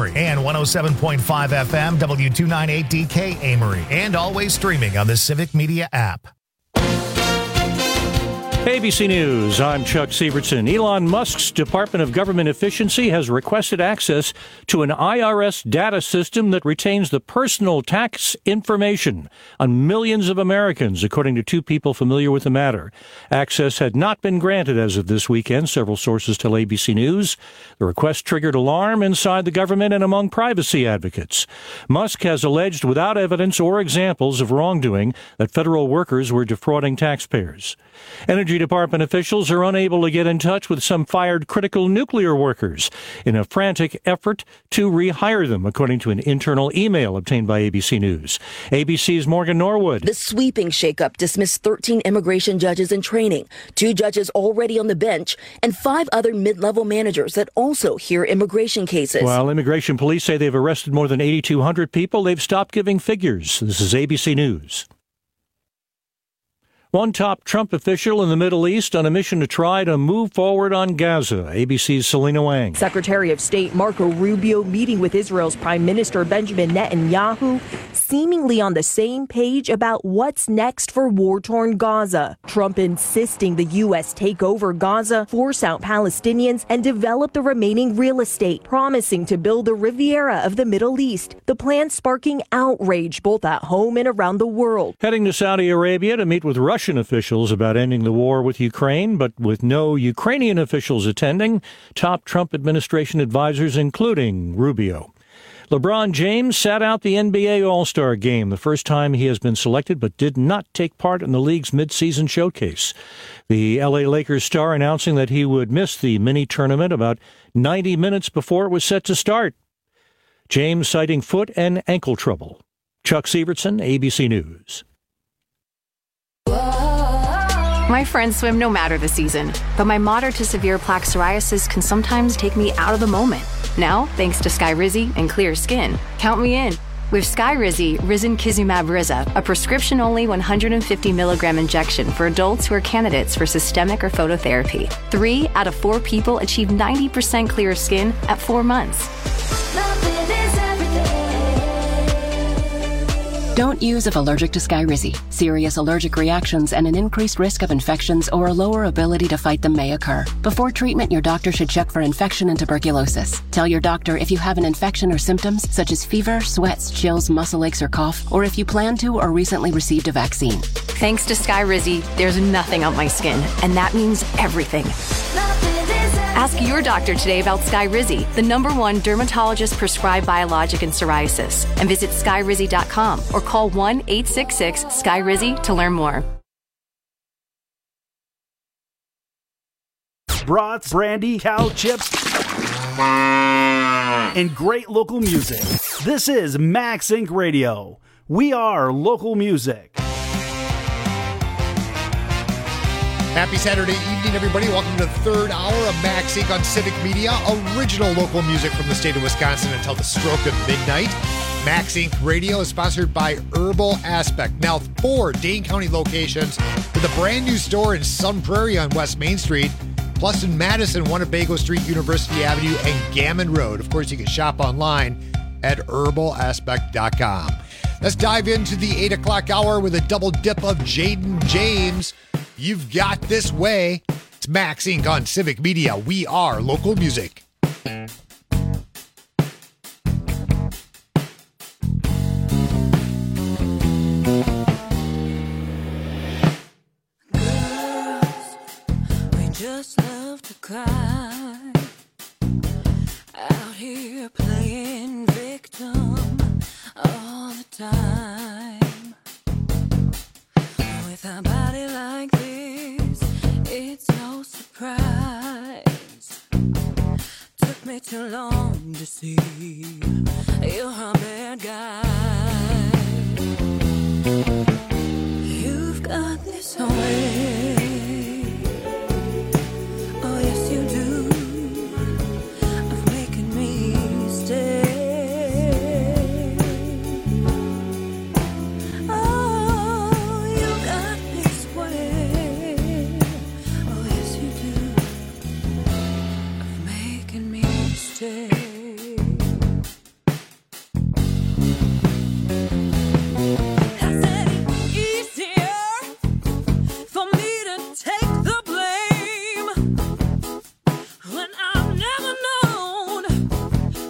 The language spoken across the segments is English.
Amory, and 107.5 FM W298DK Amory, and always streaming on the Civic Media app. ABC News, I'm Chuck Sievertson. Elon Musk's Department of Government Efficiency has requested access to an IRS data system that retains the personal tax information on millions of Americans, according to two people familiar with the matter. Access had not been granted as of this weekend, several sources tell ABC News. The request triggered alarm inside the government and among privacy advocates. Musk has alleged without evidence or examples of wrongdoing that federal workers were defrauding taxpayers. Energy Department officials are unable to get in touch with some fired critical nuclear workers in a frantic effort to rehire them, according to an internal email obtained by ABC News. ABC's Morgan Norwood. The sweeping shakeup dismissed 13 immigration judges in training, 2 judges already on the bench, and 5 other mid-level managers that also hear immigration cases. While immigration police say they've arrested more than 8,200 people, they've stopped giving figures. This is ABC News. One top Trump official in the Middle East on a mission to try to move forward on Gaza. ABC's Selena Wang. Secretary of State Marco Rubio meeting with Israel's Prime Minister Benjamin Netanyahu, seemingly on the same page about what's next for war-torn Gaza. Trump insisting the U.S. take over Gaza, force out Palestinians, and develop the remaining real estate, promising to build a Riviera of the Middle East. The plan sparking outrage both at home and around the world. Heading to Saudi Arabia to meet with Russian officials about ending the war with Ukraine, but with no Ukrainian officials attending, top Trump administration advisors, including Rubio. LeBron James sat out the NBA All-Star Game, the first time he has been selected, but did not take part in the league's midseason showcase. The L.A. Lakers star announcing that he would miss the mini-tournament about 90 minutes before it was set to start. James citing foot and ankle trouble. Chuck Sievertson, ABC News. My friends swim no matter the season, but my moderate to severe plaque psoriasis can sometimes take me out of the moment. Now, thanks to Skyrizi and clear skin, count me in. With Skyrizi, Risankizumab Riza, a prescription-only 150 milligram injection for adults who are candidates for systemic or phototherapy. 3 out of 4 people achieve 90% clear skin at 4 months. Don't use if allergic to Skyrizi. Serious allergic reactions and an increased risk of infections or a lower ability to fight them may occur. Before treatment, your doctor should check for infection and tuberculosis. Tell your doctor if you have an infection or symptoms such as fever, sweats, chills, muscle aches, or cough, or if you plan to or recently received a vaccine. Thanks to Skyrizi, there's nothing on my skin, and that means everything. Ask your doctor today about Skyrizi, the #1 dermatologist-prescribed biologic in psoriasis, and visit skyrizi.com or call 1-866-SKYRIZI to learn more. Brats, brandy, cow chips, and great local music. This is Max Inc. Radio. We are local music. Happy Saturday evening, everybody. Welcome to the third hour of Max Inc. on Civic Media. Original local music from the state of Wisconsin until the stroke of midnight. Max Inc. Radio is sponsored by Herbal Aspect. Now 4 Dane County locations with a brand new store in Sun Prairie on West Main Street, plus in Madison, Winnebago Street, University Avenue, and Gammon Road. Of course, you can shop online at herbalaspect.com. Let's dive into the 8 o'clock hour with a double dip of Jaden James. You've got this way. It's Max Inc. on Civic Media. We are local music. Girls, we just love to cry. Out here playing victim all the time. With a body like this, it's no surprise. Took me too long to see you're a bad guy. You've got this way. Oh yes you do, of making me stay.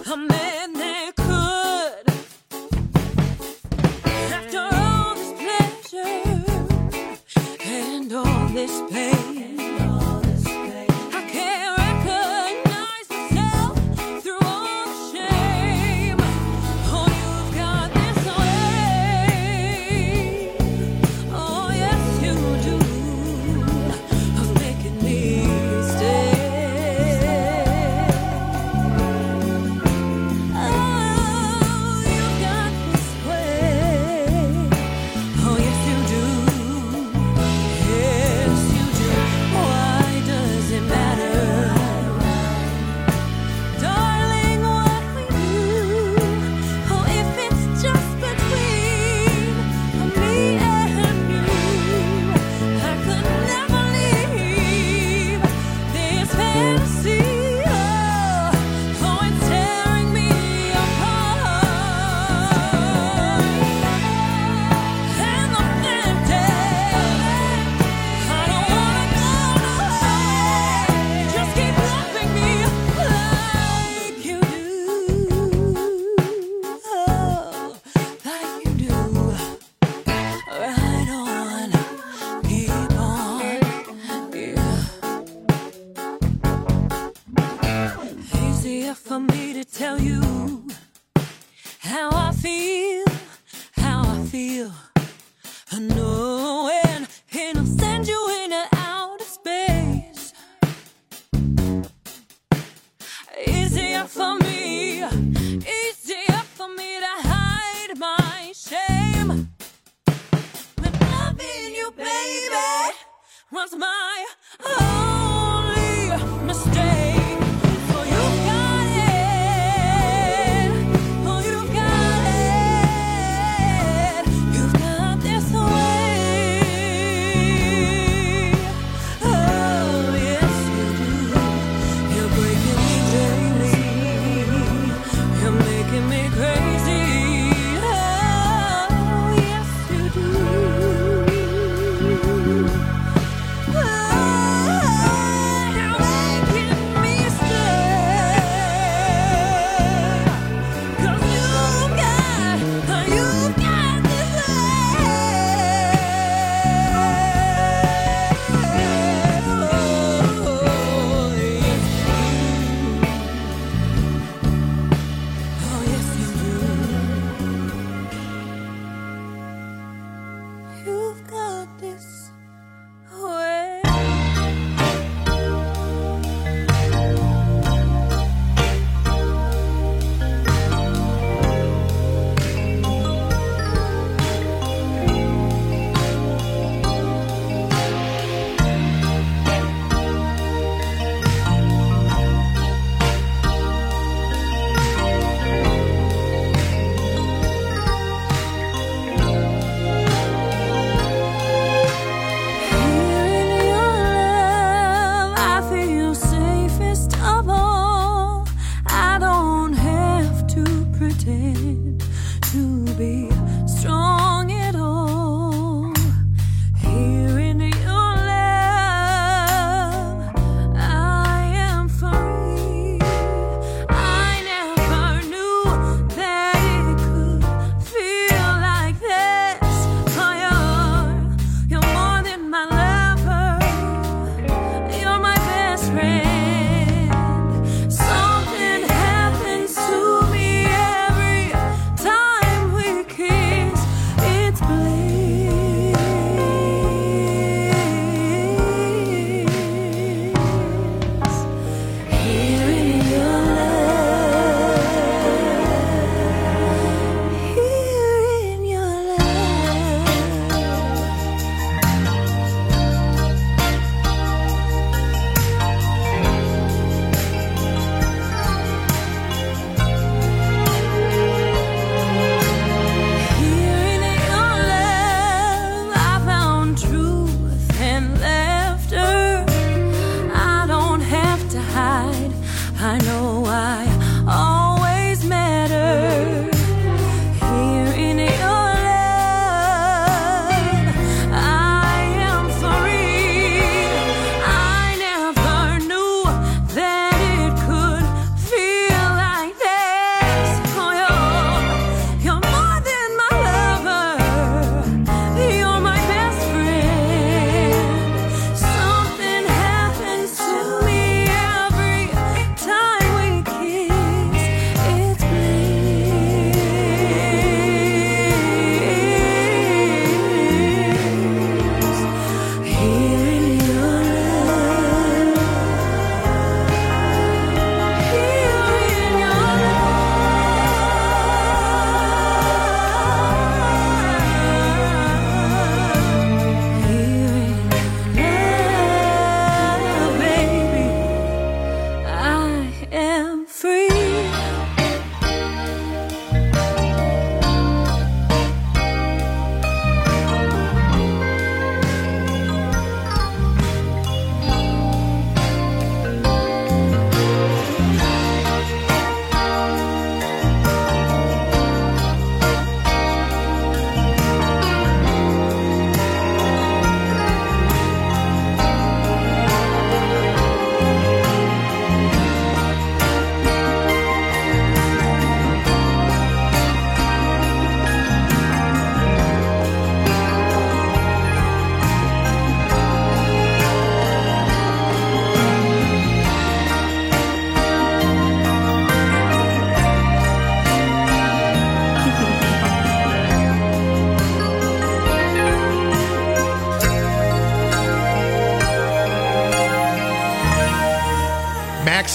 a man that could. After all this pleasure and all this pain, I can't recognize myself through all the shame. Oh, you've got this way. Oh, yes, you do. Of making me stay. Oh, you've got this way. Oh, yes, you do. Yes, you do. Why does it matter? Darling, what we do. Oh, if it's just between me and you, I could never leave this fantasy. Oh, it's tearing me apart. And I'm empty. I don't wanna go away. Just keep loving me like you do. Oh, like you do. Right on. Keep on. Yeah. Easier for me to tell you how I feel, how I feel. Knowing it'll send you into outer space. Easier for me to hide my shame. When loving you, baby, was my only mistake. So you got it. Oh, you got it. You've got this way. Oh, yes, you do. You're breaking me daily. You're making me crazy. Oh, yes, you do. You're making me stay. 'Cause you've got this Oh, yes, you do. You've got this way. Here in your love, I feel safest of all. I don't have to pretend to be strong at all. Here in your love, I am free. I never knew that it could feel like this. Oh, you're more than my lover. You're my best friend. Something happens to me every time we kiss.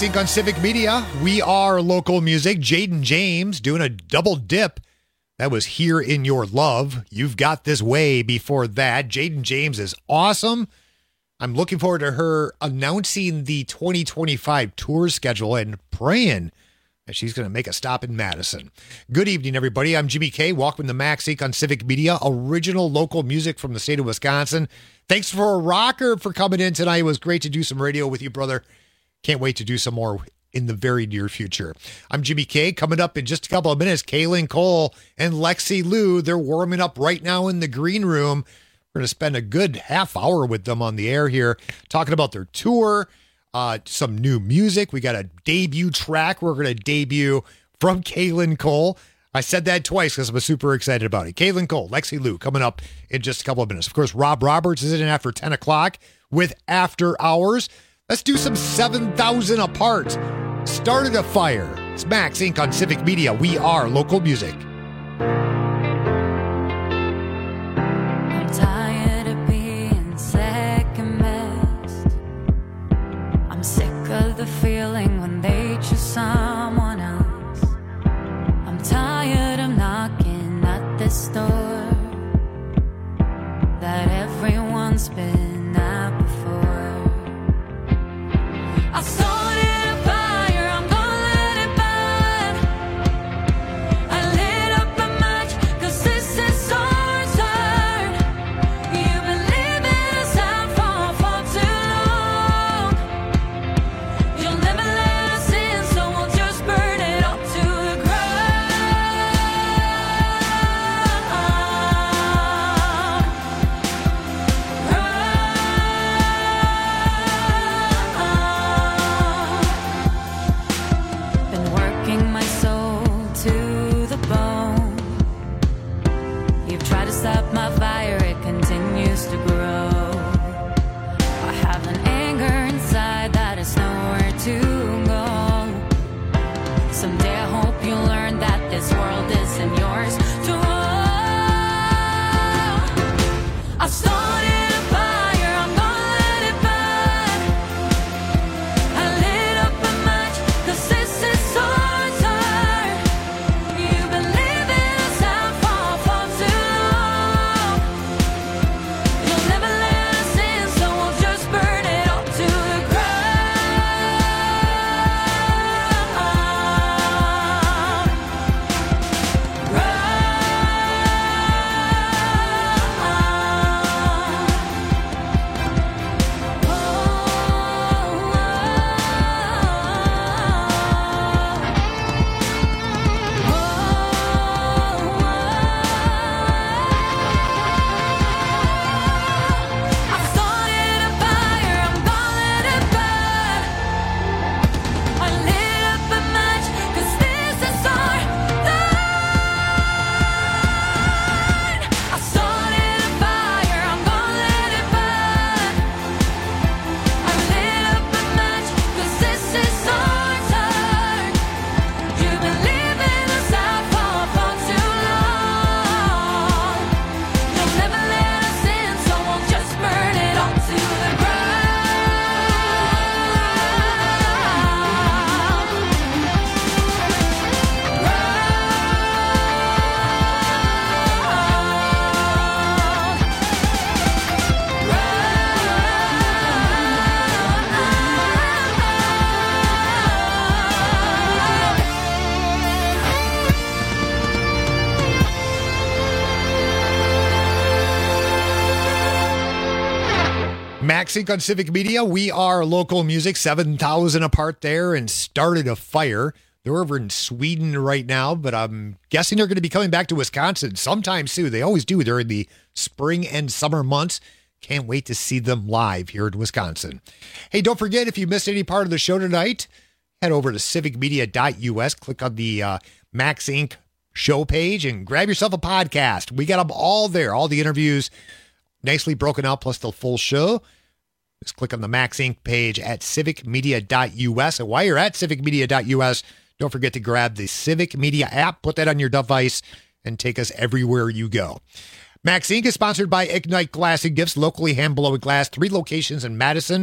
Inc. on Civic Media. We are local music. Jaden James doing a double dip. That was Here in Your Love. You've Got This Way before that. Jaden James is awesome. I'm looking forward to her announcing the 2025 tour schedule and praying that she's going to make a stop in Madison. Good evening, everybody. I'm Jimmy K. Welcome to Max Inc. on Civic Media, original local music from the state of Wisconsin. Thanks for a rocker for coming in tonight. It was great to do some radio with you, brother. Can't wait to do some more in the very near future. I'm Jimmy K. Coming up in just a couple of minutes, Kaylin Cole and Lexi Lou. They're warming up right now in the green room. We're going to spend a good half hour with them on the air here, talking about their tour, some new music. We got a debut track we're going to debut from Kaylin Cole. I said that twice because I'm super excited about it. Kaylin Cole, Lexi Lou, coming up in just a couple of minutes. Of course, Rob Roberts is in after 10 o'clock with After Hours. Let's do some 7,000 Apart. Started a Fire. It's Max Inc. on Civic Media. We are local music. I'm tired of being second best. I'm sick of the feeling when they choose someone else. I'm tired of knocking at this door that everyone's been at before. I started a fire, I'm gonna let it burn. I lit up a match, 'cause this is our turn. You've been living us out for too long. You'll never let us in, so we'll just burn it up to the Been working my soul to the bone. You've tried to stop my fire, it continues to grow. I have an anger inside that is nowhere to go. Someday I hope you'll learn that this world isn't yours to own. I started a fire, I'm gonna let it burn. I lit up a match, 'cause this is our turn. You've been living us out for too long. You'll never let us in, so we'll just burn it up to the I started a fire, I'm gonna let it burn. I lit up a match, 'cause this is our turn. I started a fire, I'm gonna let it burn. I lit up a match, 'cause this is our turn. You've been living us out for too long. You'll never let us in, so we'll just burn it all to the Max Inc. on Civic Media. We are local music. 7,000 Apart there and Started a Fire. They're over in Sweden right now, but I'm guessing they're going to be coming back to Wisconsin sometime soon. They always do during the spring and summer months. Can't wait to see them live here in Wisconsin. Hey, don't forget, if you missed any part of the show tonight, head over to civicmedia.us, click on the Max Inc. show page, and grab yourself a podcast. We got them all there, all the interviews nicely broken out, plus the full show. Just click on the Max Inc. page at civicmedia.us. And while you're at civicmedia.us, don't forget to grab the Civic Media app, put that on your device, and take us everywhere you go. Max Inc. is sponsored by Ignite Glass and Gifts, locally hand-blown glass, 3 locations in Madison,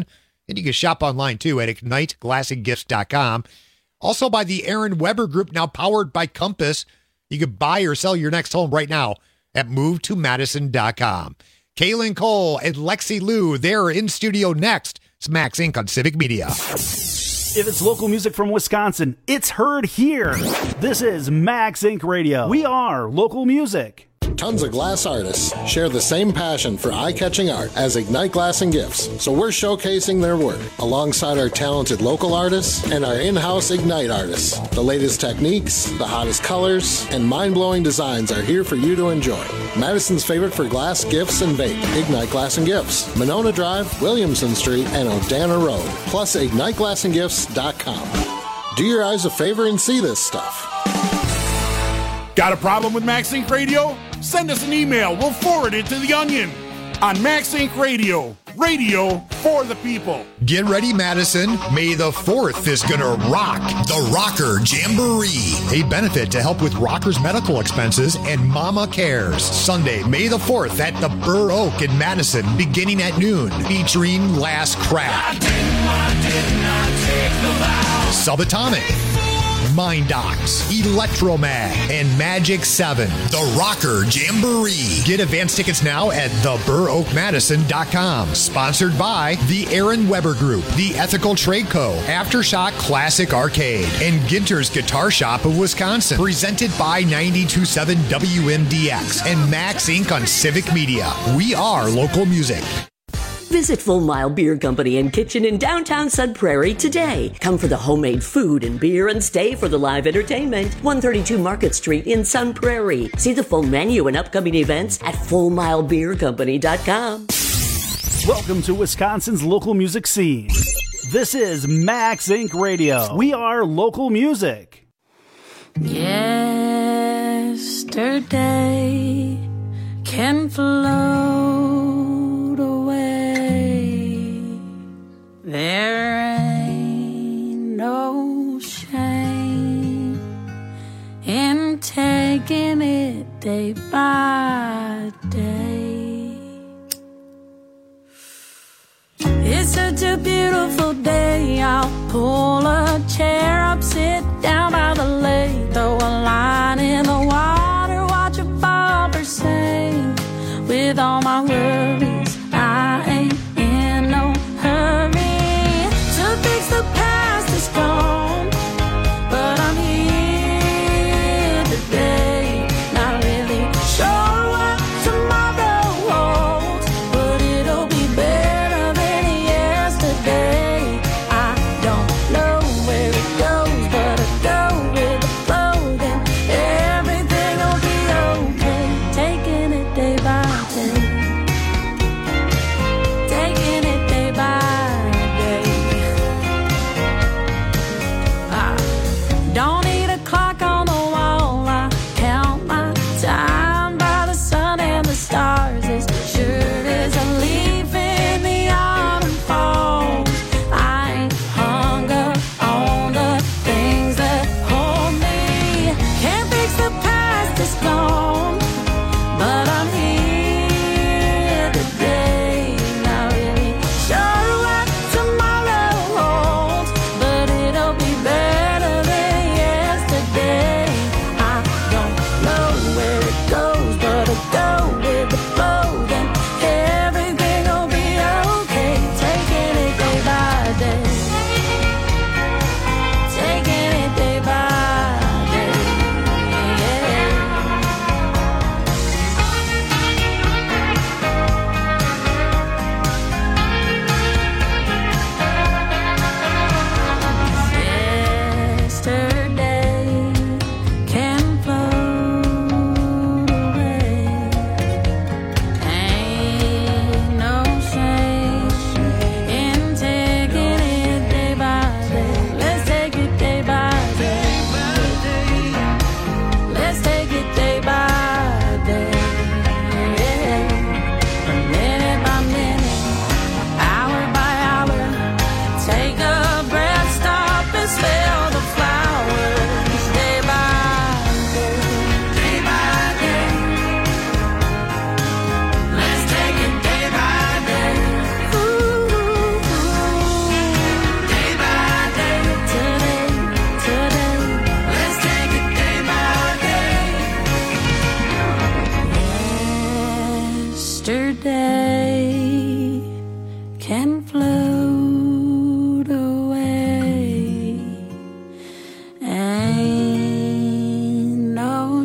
And you can shop online, too, at IgniteGlassandGifts.com. Also by the Aaron Weber Group, now powered by Compass. You can buy or sell your next home right now at MoveToMadison.com. Kaylin Cole and Lexi Liu, they're in studio next. It's Max Inc. on Civic Media. If it's local music from Wisconsin, it's heard here. This is Max Inc. Radio. We are local music. Tons of glass artists share the same passion for eye-catching art as Ignite Glass and Gifts, so we're showcasing their work alongside our talented local artists and our in-house Ignite artists. The latest techniques, the hottest colors, and mind-blowing designs are here for you to enjoy. Madison's favorite for glass, gifts, and vape, Ignite Glass and Gifts, Monona Drive, Williamson Street, and Odana Road, plus IgniteGlassandGifts.com. Do your eyes a favor and see this stuff. Got a problem with Max Inc. Radio? Send us an email. We'll forward it to The Onion on Max Inc. Radio. Radio for the people. Get ready, Madison. May the 4th is going to rock the Rocker Jamboree, a benefit to help with rockers' medical expenses and Mama Cares. Sunday, May the 4th at the Burr Oak in Madison, beginning at noon, featuring Last Craft, Subatomic, Mindox, Electromag, and Magic 7. The Rocker Jamboree. Get advance tickets now at theburroakmadison.com. Sponsored by the Aaron Weber Group, the Ethical Trade Co., Aftershock Classic Arcade, and Ginter's Guitar Shop of Wisconsin. Presented by 92.7 WMDX and Max Inc. on Civic Media. We are local music. Visit Full Mile Beer Company and Kitchen in downtown Sun Prairie today. Come for the homemade food and beer and stay for the live entertainment. 132 Market Street in Sun Prairie. See the full menu and upcoming events at FullMileBeerCompany.com. Welcome to Wisconsin's local music scene. This is Max Inc. Radio. We are local music. Yesterday can float away. There ain't no shame in taking it day by day. It's such a beautiful day. I'll pull a chair up, sit down by the lake, throw a line in the water, watch a bobber sing. With all my worries, I ain't in no hurry to fix the past is gone, but I'm here today. Not really sure what tomorrow holds, but it'll be better than yesterday. I don't know where it goes, but I go with the flow. Then yesterday can float away. Ain't no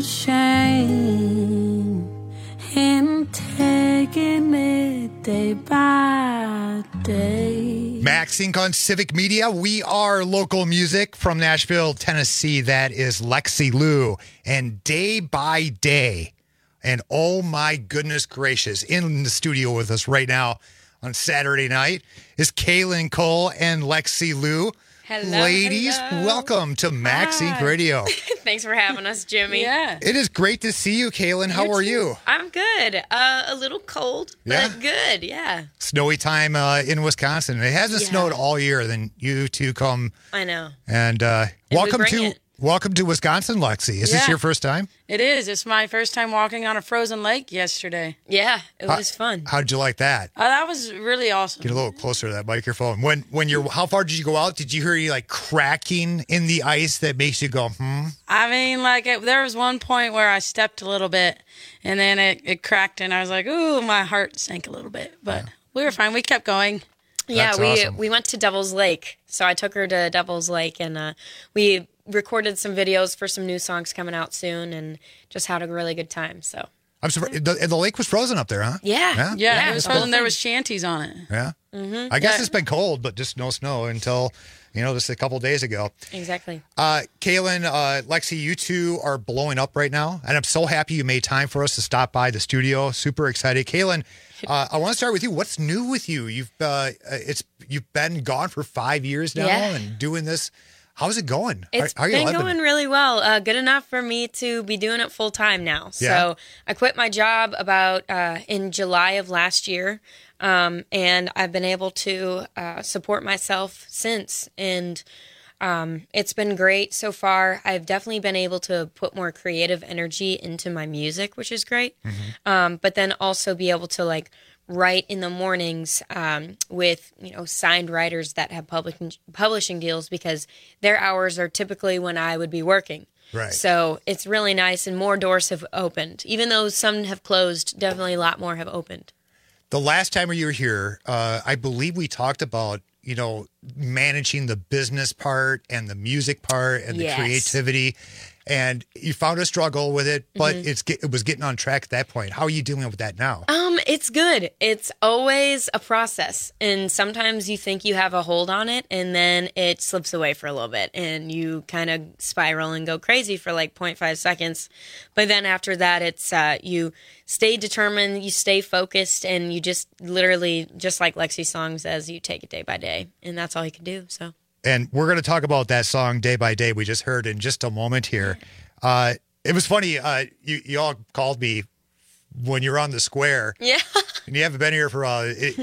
shame in taking it day by day. Max Inc. on Civic Media. We are local music from Nashville, Tennessee. That is Lexi Lou and Day by Day. And oh my goodness gracious, in the studio with us right now on Saturday night is Kaylin Cole and Lexi Lou. Hello, ladies, hello. welcome to Max Inc. Radio. Thanks for having us, Jimmy. Yeah. It is great to see you, Kaylin. How are you? I'm good. A little cold, Yeah? but good. Yeah. Snowy time in Wisconsin. It hasn't Yeah. snowed all year. Then you two come I know. and we welcome bring to it. welcome to Wisconsin, Lexi. Is this Yeah. your first time? It is. It's my first time walking on a frozen lake yesterday. Yeah, it was fun. How'd you like that? That was really awesome. Get a little closer to that microphone. When you're, how far did you go out? Did you hear you like cracking in the ice that makes you go, I mean, there was one point where I stepped a little bit, and then it cracked, and I was like, ooh, my heart sank a little bit. But we were fine. We kept going. Yeah, That's we awesome. we went to Devil's Lake. So I took her to Devil's Lake, and we recorded some videos for some new songs coming out soon, and just had a really good time. So I'm surprised. The lake was frozen up there, huh? yeah, Yeah, it was frozen. There was shanties on it. Yeah. Mm-hmm. I guess it's been cold, but just no snow until, just a couple days ago. Exactly. Kaylin, Lexi, you two are blowing up right now, and I'm so happy you made time for us to stop by the studio. Super excited. Kaylin, I want to start with you. What's new with you? You've been gone for 5 years now and doing this. How's it going? It's How are you been living? going really well. Good enough for me to be doing it full time now. Yeah. So I quit my job about in July of last year, and I've been able to support myself since. And it's been great so far. I've definitely been able to put more creative energy into my music, which is great. But then also be able to write in the mornings with signed writers that have publishing deals, because their hours are typically when I would be working. Right. So it's really nice, and more doors have opened. Even though some have closed, definitely a lot more have opened. The last time you were here, I believe we talked about, managing the business part and the music part and the Yes. creativity. And you found a struggle with it, but it was getting on track at that point. How are you dealing with that now? It's good. It's always a process. And sometimes you think you have a hold on it, and then it slips away for a little bit, and you kind of spiral and go crazy for 0.5 seconds. But then after that, it's you stay determined, you stay focused, and you just literally, just like Lexi's song says, you take it day by day. And that's all you can do. So. And we're going to talk about that song Day by Day we just heard in just a moment here. It was funny. You all called me when you're on the square. Yeah. And you haven't been here for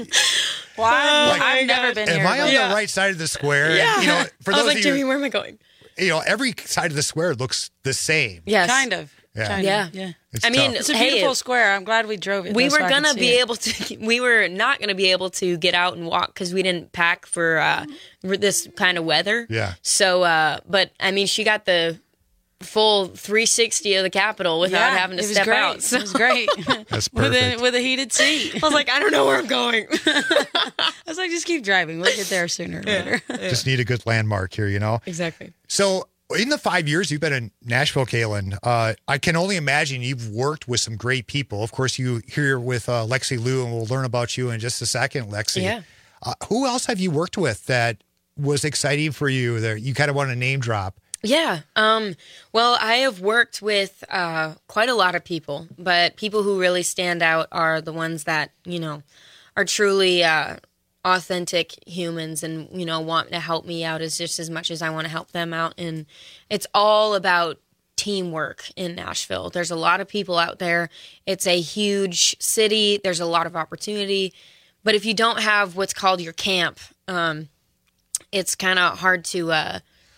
I've never been here. Am I on but- the right side of the square? Yeah. For I was those like, of Jimmy, you, where am I going? every side of the square looks the same. Yes. Kind of. Yeah. Kind Yeah. of. Yeah. It's I mean, tough. It's a hey, beautiful square. I'm glad we drove it. we though, were so I could gonna see be it. able to. We were not gonna be able to get out and walk because we didn't pack for this kind of weather. Yeah. So, but I mean, she got the full 360 of the Capitol without having to it was step great. out. So It was great. That's with perfect. a heated seat. I was like, I don't know where I'm going. I was like, just keep driving. We'll get there sooner or later. Just need a good landmark here, Exactly. So in the 5 years you've been in Nashville, Kaylin, I can only imagine you've worked with some great people. Of course, you here with Lexi Lou, and we'll learn about you in just a second, Lexi. Yeah. Who else have you worked with that was exciting for you that you kind of want to name drop? Yeah. Well, I have worked with quite a lot of people, but people who really stand out are the ones that, are truly authentic humans and, want to help me out just as much as I want to help them out. And it's all about teamwork in Nashville. There's a lot of people out there. It's a huge city. There's a lot of opportunity. But if you don't have what's called your camp, it's kind of hard to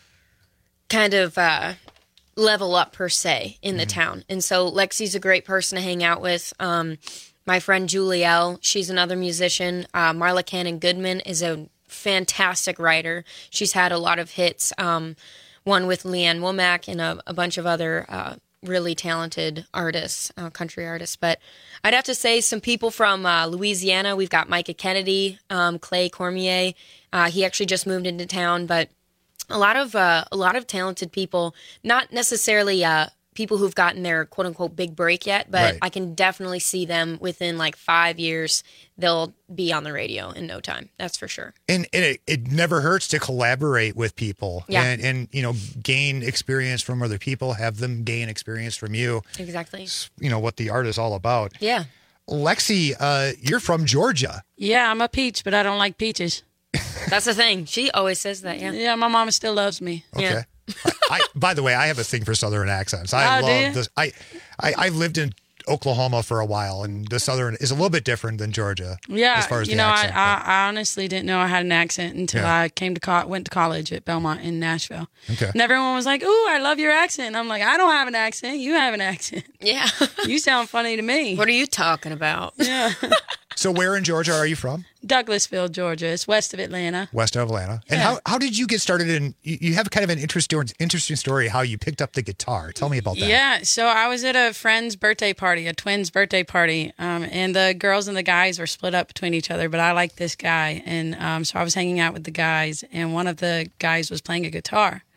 level up per se in the town. And so Lexi's a great person to hang out with. My friend Julielle, she's another musician. Marla Cannon Goodman is a fantastic writer. She's had a lot of hits, one with Leanne Womack and a bunch of other really talented artists, country artists. But I'd have to say some people from Louisiana. We've got Micah Kennedy, Clay Cormier. He actually just moved into town, but a lot of talented people. Not necessarily people who've gotten their quote unquote big break yet, but Right. I can definitely see them within like 5 years. They'll be on the radio in no time. That's for sure. And it never hurts to collaborate with people Yeah. and gain experience from other people, have them gain experience from you. Exactly. What the art is all about. Yeah. Lexi, you're from Georgia. Yeah, I'm a peach, but I don't like peaches. That's the thing. She always says that. Yeah. Yeah, my mama still loves me. Okay. Yeah. By the way, I have a thing for Southern accents. Oh, I do you? love this. I lived in Oklahoma for a while, and the Southern is a little bit different than Georgia. Yeah, as far as you the know, accent. I honestly didn't know I had an accent until Yeah. I went to college at Belmont in Nashville. Okay. And everyone was like, "Ooh, I love your accent." And I'm like, "I don't have an accent. You have an accent. Yeah. You sound funny to me." What are you talking about? Yeah. So where in Georgia are you from? Douglasville, Georgia. It's west of Atlanta. West of Atlanta. And Yeah. how did you get started in? You have kind of an interesting story how you picked up the guitar. Tell me about that. Yeah, so I was at a friend's birthday party, a twin's birthday party, and the girls and the guys were split up between each other, but I liked this guy, and so I was hanging out with the guys, and one of the guys was playing a guitar,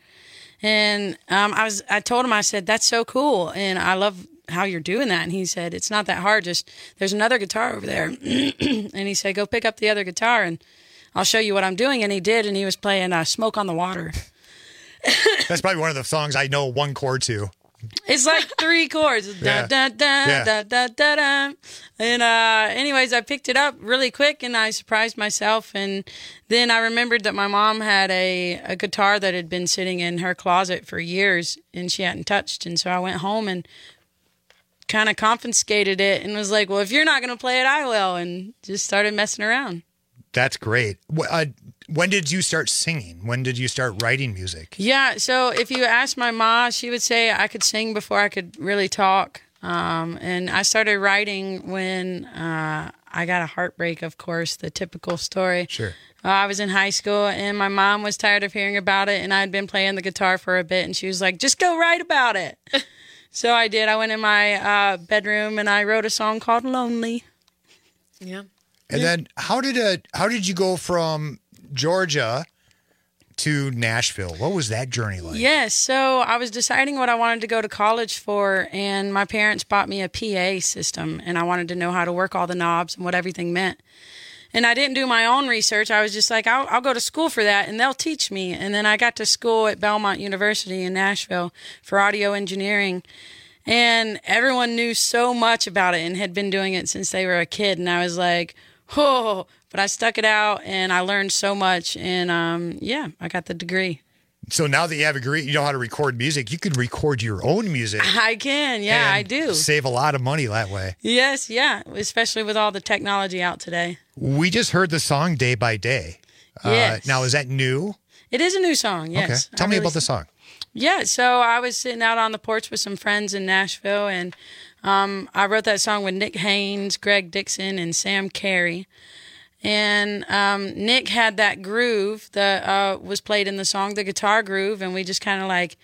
and I told him, I said, "That's so cool, and I love how you're doing that." And he said, "It's not that hard, just there's another guitar over there." And he said, "Go pick up the other guitar and I'll show you what I'm doing." And he did, and he was playing Smoke on the Water. That's probably one of the songs I know one chord to. It's like 3 chords. Yeah. Da, da, da, Yeah. da, da, da, da. And anyways, I picked it up really quick and I surprised myself. And then I remembered that my mom had a guitar that had been sitting in her closet for years and she hadn't touched. And so I went home and kind of confiscated it and was like, "Well, if you're not going to play it, I will." And just started messing around. That's great. When did you start singing? When did you start writing music? Yeah, so if you ask my ma, she would say I could sing before I could really talk. And I started writing when I got a heartbreak, of course, the typical story. Sure. I was in high school, and my mom was tired of hearing about it, and I'd been playing the guitar for a bit, and she was like, "Just go write about it." So I did. I went in my bedroom, and I wrote a song called "Lonely." Yeah. And then how did you go from Georgia to Nashville? What was that journey like? Yes, so I was deciding what I wanted to go to college for, and my parents bought me a PA system, and I wanted to know how to work all the knobs and what everything meant. And I didn't do my own research. I was just like, I'll go to school for that, and they'll teach me. And then I got to school at Belmont University in Nashville for audio engineering. And everyone knew so much about it and had been doing it since they were a kid. And I was like, oh, but I stuck it out and I learned so much. And I got the degree. So now that you have a degree, you know how to record music, you can record your own music. I can. Yeah, I and do. Save a lot of money that way. Yes, yeah, especially with all the technology out today. We just heard the song Day by Day. Yes. Now, is that new? It is a new song, yes. Okay. Tell me about the song. Yeah, so I was sitting out on the porch with some friends in Nashville, and I wrote that song with Nick Haynes, Greg Dixon, and Sam Carey. And Nick had that groove that was played in the song, the guitar groove, and we just kind of like,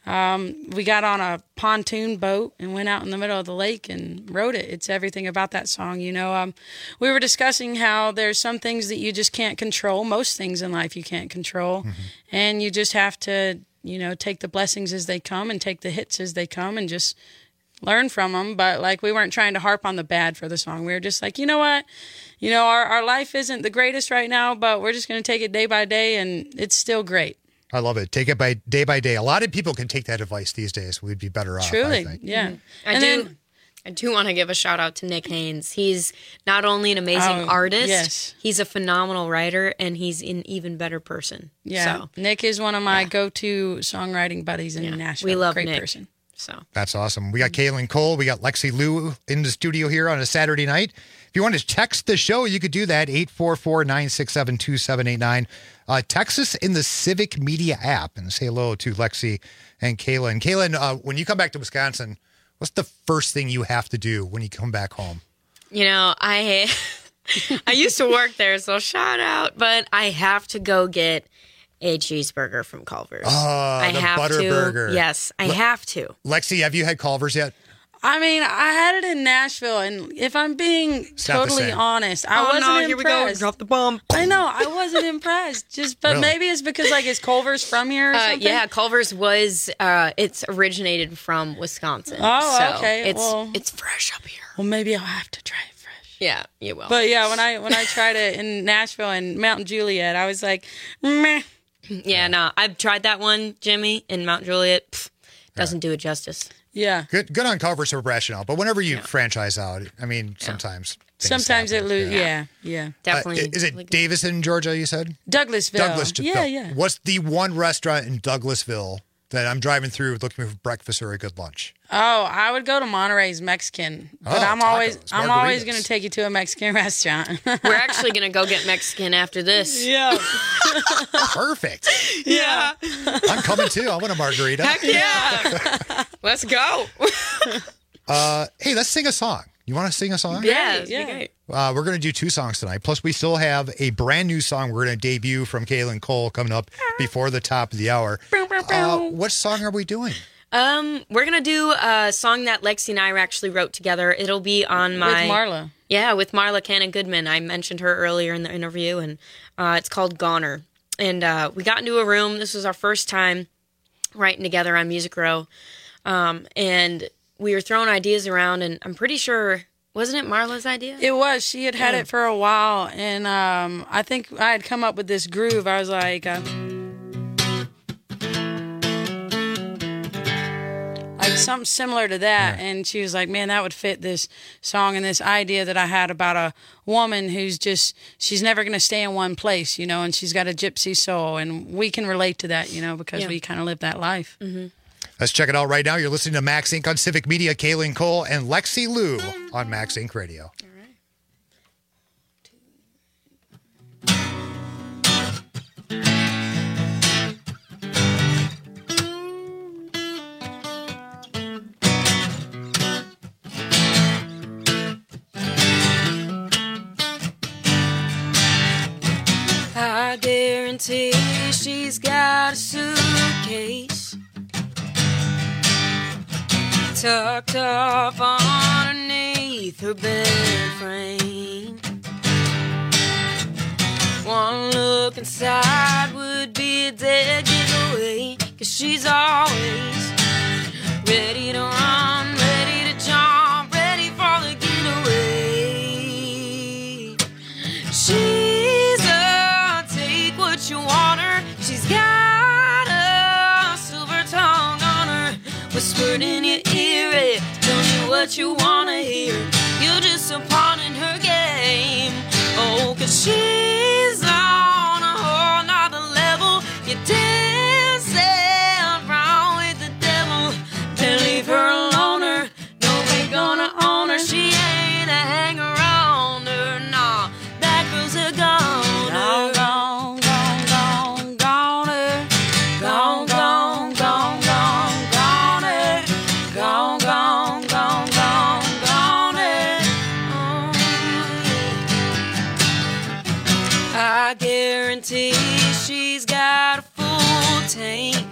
we got on a pontoon boat and went out in the middle of the lake and wrote it. It's everything about that song, you know. We were discussing how there's some things that you just can't control. Most things in life you can't control. Mm-hmm. And you just have to, you know, take the blessings as they come and take the hits as they come and just learn from them. But like, we weren't trying to harp on the bad for the song. We were just like, you know what? You know, our life isn't the greatest right now, but we're just going to take it day by day, and it's still great. I love it. Take it by day. A lot of people can take that advice these days. We'd be better off. Truly, I think. yeah. Mm-hmm. I do want to give a shout out to Nick Haynes. He's not only an amazing artist, yes. He's a phenomenal writer, and he's an even better person. Yeah, so, Nick is one of my go-to songwriting buddies in Nashville. We love Great Nick. person. So That's awesome. We got Kaylin Cole. We got Lexi Liu in the studio here on a Saturday night. If you want to text the show, you could do that, 844-967-2789. Text us in the Civic Media app and say hello to Lexi and Kaylin. Kaylin, when you come back to Wisconsin, what's the first thing you have to do when you come back home? You know, I used to work there, so shout out, but I have to go get a cheeseburger from Culver's. Oh, the butter burger. Yes, I have to. Lexi, have you had Culver's yet? I mean, I had it in Nashville, and if I'm being It's not the totally same. honest, I wasn't impressed. Here we go. Drop the bomb. I know, I wasn't impressed. But Really? maybe it's because is Culver's from here or something? Yeah, Culver's was. It's originated from Wisconsin. Oh, so okay. It's fresh up here. Well, maybe I'll have to try it fresh. Yeah, you will. But yeah, when I tried it in Nashville and Mount Juliet, I was like, meh. Yeah, no, I've tried that one, Jimmy, in Mount Juliet. Doesn't do it justice. Yeah. Good on Culver's for branching out, but whenever you franchise out, I mean, sometimes Sometimes it loses. Yeah. Definitely. Is it Davison, Georgia, you said? Douglasville. Yeah. What's the one restaurant in Douglasville that I'm driving through looking for breakfast or a good lunch? Oh, I would go to Monterey's Mexican, but I'm always going to take you to a Mexican restaurant. We're actually going to go get Mexican after this. Yeah. Perfect. Yeah. I'm coming too. I want a margarita. Heck yeah. Let's go. Hey, let's sing a song. You want to sing a song? Yeah, that'd be great. We're going to do 2 songs tonight. Plus, we still have a brand new song we're going to debut from Kaylin Cole coming up before the top of the hour. What song are we doing? We're going to do a song that Lexi and I actually wrote together. It'll be on my... With Marla. Yeah, with Marla Cannon-Goodman. I mentioned her earlier in the interview, and it's called Goner. And we got into a room. This was our first time writing together on Music Row. And we were throwing ideas around, and I'm pretty sure... Wasn't it Marla's idea? It was. She had it for a while, and I think I had come up with this groove. I was like something similar to that, and she was like, man, that would fit this song and this idea that I had about a woman who's she's never going to stay in one place, and she's got a gypsy soul, and we can relate to that, because we kind of live that life. Mm-hmm. Let's check it out right now. You're listening to Max Inc. on Civic Media. Kaylin Cole and Lexi Lou on Max Inc. Radio. I guarantee she's got a suitcase tucked off underneath her bed frame. One look inside would be a dead giveaway, 'cause she's always ready to run, ready to jump, ready for the getaway. She's a take what you want her. She's got a silver tongue on her, whispered in your ear, tell you what you wanna hear. You're just a pawn in her game. Oh, 'cause she's on a whole nother level. You're dancing around with the devil. Can't leave her alone, nobody gonna own her. She ain't a hanger-oner, nah. That girl's a goner. Gone, gone, gone, goner. Gone, gone, gone, gone, goner. Gone, gone, gone, gone, goner. I guarantee she's got a full tank.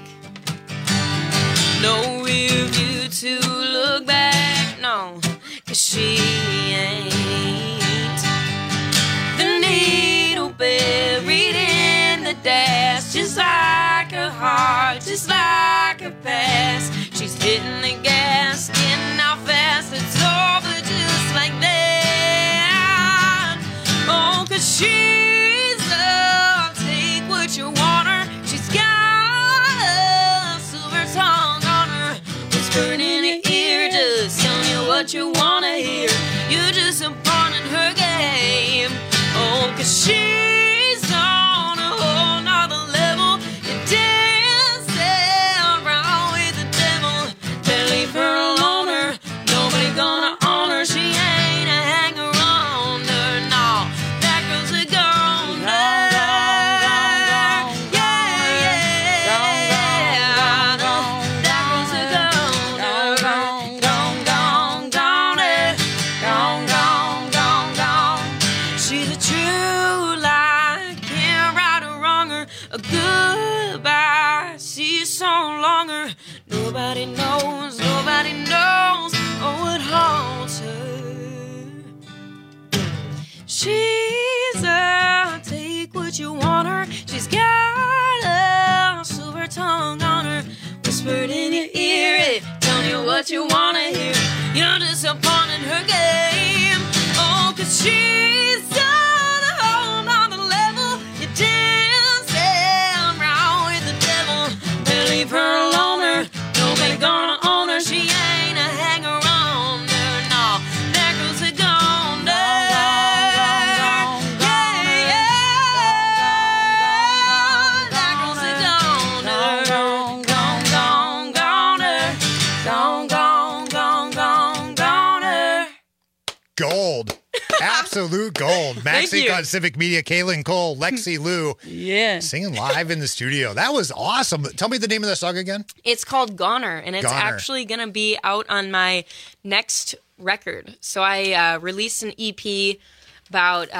No rear view to look back, no, 'cause she ain't. The needle buried in the dash, just like her heart, just like her past. She's hitting the gas, getting out fast, it's over just like that. Oh, 'cause she's a take what you want her. She's got a silver tongue on her, whispered in your ear, just telling you what you wanna hear. You're just a pawn in her game. Oh, 'cause she's on a whole nother level. You're dancing around with the devil. Can't leave her alone, nobody gonna own her. She ain't a hanger-oner, no. That girl's a goner. She's a true life. what you wanna hear. You're disappointing her game. Oh, 'cause she's on a whole nother level. You're dancing around with the devil. Better leave her alone. Nobody gonna own her. She ain't a hanger-on. No, there goes a goner. Gold. Absolute gold. Max Thank Inc. you. on Civic Media. Kaylin Cole, Lexi Lou. Yeah. Singing live in the studio. That was awesome. Tell me the name of that song again. It's called Goner, and it's Goner. actually going to be out on my next record. So I released an EP about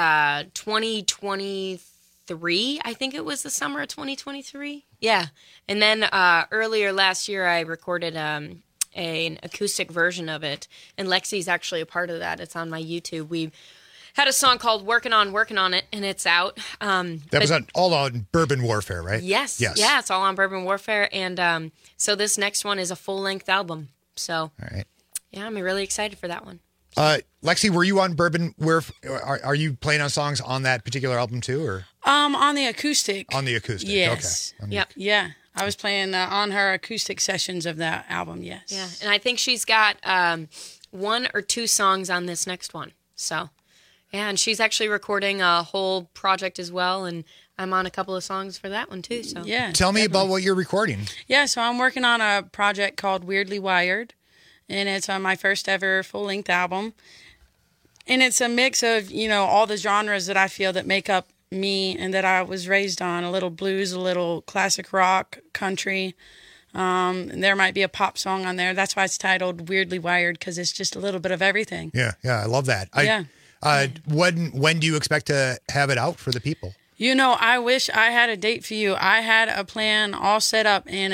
2023. I think it was the summer of 2023. Yeah. And then earlier last year, I recorded an acoustic version of it, and Lexi's actually a part of that. It's on my YouTube. We had a song called Working on It, and it's out. That was all on Bourbon Warfare, right? Yes. Yeah, it's all on Bourbon Warfare. And so this next one is a full-length album. So, All right. yeah, I'm really excited for that one. Lexi, were you on Bourbon Warfare? Are you playing on songs on that particular album too, or On the acoustic. on the acoustic? Yes. Okay. Yep. Yeah. I was playing on her acoustic sessions of that album, yes. Yeah, and I think she's got 1 or 2 songs on this next one. So, yeah, and she's actually recording a whole project as well, and I'm on a couple of songs for that one too. So, Yeah. Tell me about what you're recording. Yeah, so I'm working on a project called Weirdly Wired, and it's on my first ever full-length album. And it's a mix of, all the genres that I feel that make up me and that I was raised on, a little blues, a little classic rock, country. And there might be a pop song on there. That's why it's titled Weirdly Wired, because it's just a little bit of everything. Yeah, I love that. Yeah. When do you expect to have it out for the people? I wish I had a date for you. I had a plan all set up and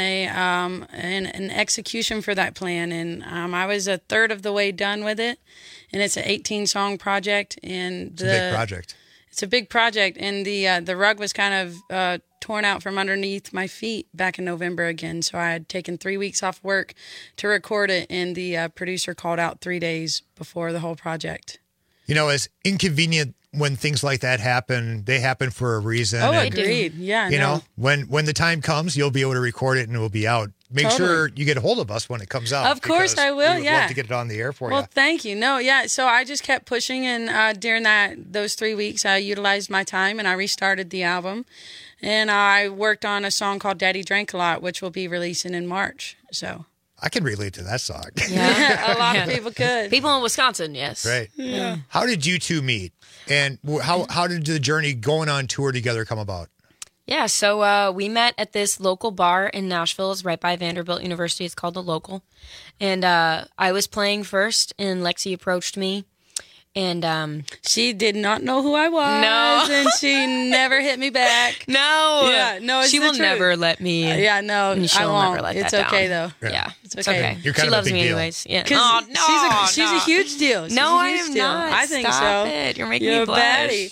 an execution for that plan, and I was a third of the way done with it. And it's an 18-song project, and It's a big project. It's a big project, and the rug was kind of torn out from underneath my feet back in November again. So I had taken 3 weeks off work to record it, and the producer called out 3 days before the whole project. As inconvenient when things like that happen, they happen for a reason. Oh, and, agreed. Yeah, when the time comes, you'll be able to record it and it will be out. Make sure you get a hold of us when it comes out. Of course because I will, we would yeah. love to get it on the air for Well, you. thank you. No, yeah. So I just kept pushing, and during those 3 weeks, I utilized my time and I restarted the album. And I worked on a song called Daddy Drank a Lot, which will be releasing in March. So I can relate to that song. yeah, a lot of people could. People in Wisconsin, yes. Right. Yeah. How did you two meet? And how did the journey going on tour together come about? Yeah, so we met at this local bar in Nashville. It's right by Vanderbilt University. It's called The Local. And I was playing first, and Lexi approached me. And she did not know who I was. No. And she never hit me back. No. Yeah, no, it's she the will truth. never let me. Yeah, no, she'll I won't. never let It's that okay, down. though. Yeah, It's okay. You're kind she of a loves big me deal. anyways. Yeah. 'Cause Oh, no, she's a huge deal. She's No, a I huge am deal. not. I think Stop so. it. You're making You're me a blush. baddie.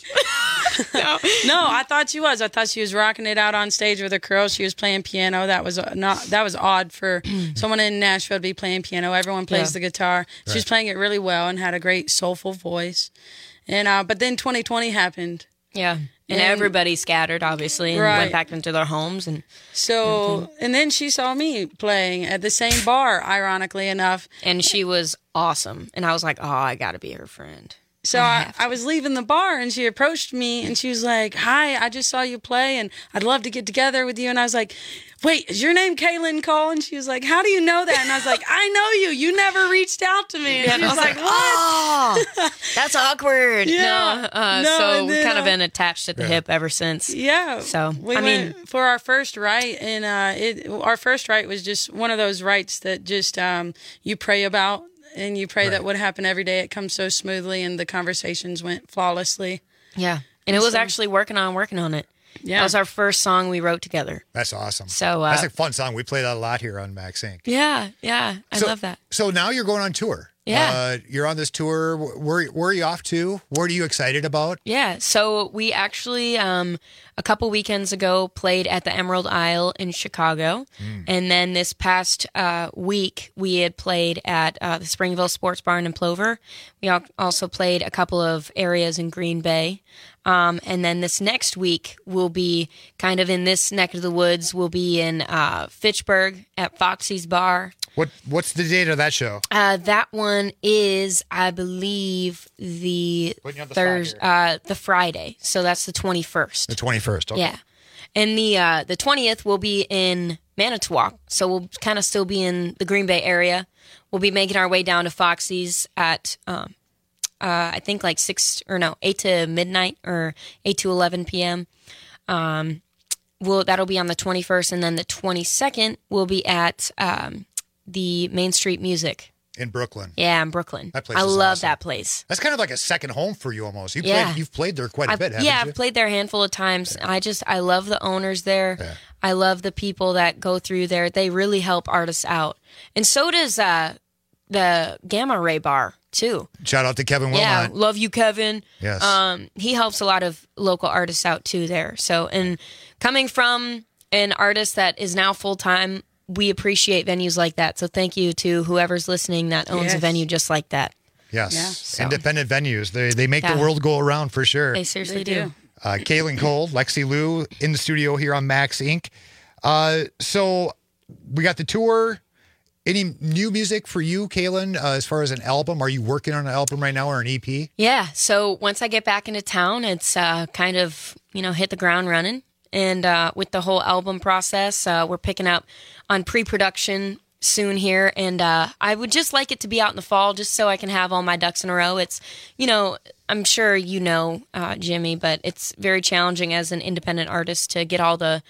No, I thought she was. I thought she was rocking it out on stage with her curls. She was playing piano. That was odd for someone in Nashville to be playing piano. Everyone plays the guitar. She was playing it really well and had a great soulful voice. And but then 2020 happened. Yeah. And everybody scattered, obviously, and went back into their homes. And so, and then she saw me playing at the same bar, ironically enough. And she was awesome. And I was like, oh, I got to be her friend. So I was leaving the bar, and she approached me, and she was like, hi, I just saw you play, and I'd love to get together with you. And I was like, wait, is your name Kaylin Cole? And she was like, how do you know that? And I was like, I know you. You never reached out to me. And she was like, what? Oh, that's awkward. Yeah. So we've kind of been attached at the hip ever since. Yeah. So, we went for our first rite, and our first rite was just one of those rites that just you pray about. And you pray that would happen every day. It comes so smoothly, and the conversations went flawlessly. Yeah. And it was actually working on it. Yeah. That was our first song we wrote together. That's awesome. So that's a fun song. We play that a lot here on Max Inc. Yeah. I love that. So now you're going on tour. Yeah. You're on this tour. Where are you off to? What are you excited about? Yeah, so we actually, a couple weekends ago, played at the Emerald Isle in Chicago. And then this past week, we had played at the Springville Sports Barn in Plover. We also played a couple of areas in Green Bay. And then this next week, we'll be kind of in this neck of the woods. We'll be in Fitchburg at Foxy's Bar. What's the date of that show? That one is, I believe, the the Friday. So that's the 21st. The 21st. Okay. Yeah, and the 20th will be in Manitowoc. So we'll kind of still be in the Green Bay area. We'll be making our way down to Foxy's at I think like 8 to midnight or 8 to 11 p.m. That'll be on the 21st, and then the 22nd will be at the Main Street Music in Brooklyn. Yeah, in Brooklyn. That place I is love awesome. that place. That's kind of like a second home for you almost. You've played there quite a bit, haven't you? I've played there a handful of times. Yeah. I love the owners there. Yeah. I love the people that go through there. They really help artists out. And so does the Gamma Ray Bar too. Shout out to Kevin Wilmot. Yeah, love you, Kevin. Yes. He helps a lot of local artists out too there. So, and coming from an artist that is now full-time, we appreciate venues like that. So thank you to whoever's listening that owns a venue just like that. Yes. Yeah, so. Independent venues. They make the world go around for sure. They seriously do. Kaylin Cole, Lexi Lou in the studio here on Max Inc. So we got the tour. Any new music for you, Kaylin, as far as an album? Are you working on an album right now or an EP? Yeah. So once I get back into town, it's kind of, hit the ground running. And with the whole album process, we're picking up on pre-production soon here. And I would just like it to be out in the fall just so I can have all my ducks in a row. It's, I'm sure Jimmy, but it's very challenging as an independent artist to get all the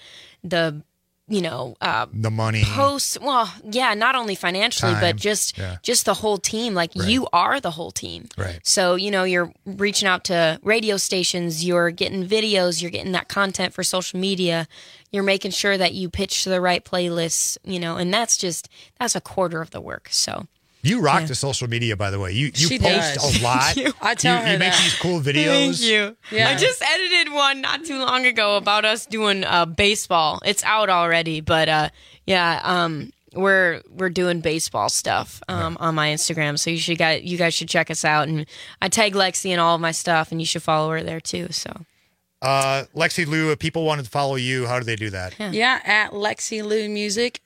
money posts. Well, yeah, not only financially, but just the whole team. Like you are the whole team. Right. So, you're reaching out to radio stations, you're getting videos, you're getting that content for social media. You're making sure that you pitch to the right playlists, and that's a quarter of the work. So you rock the social media, by the way. You post a lot. I tell her you make these cool videos. Thank you. Yeah. I just edited one not too long ago about us doing baseball. It's out already, but we're doing baseball stuff on my Instagram. So you guys should check us out. And I tag Lexi in all of my stuff, and you should follow her there too. So. Lexi Lou, if people wanted to follow you, how do they do that? Yeah, at Lexi Lou Music,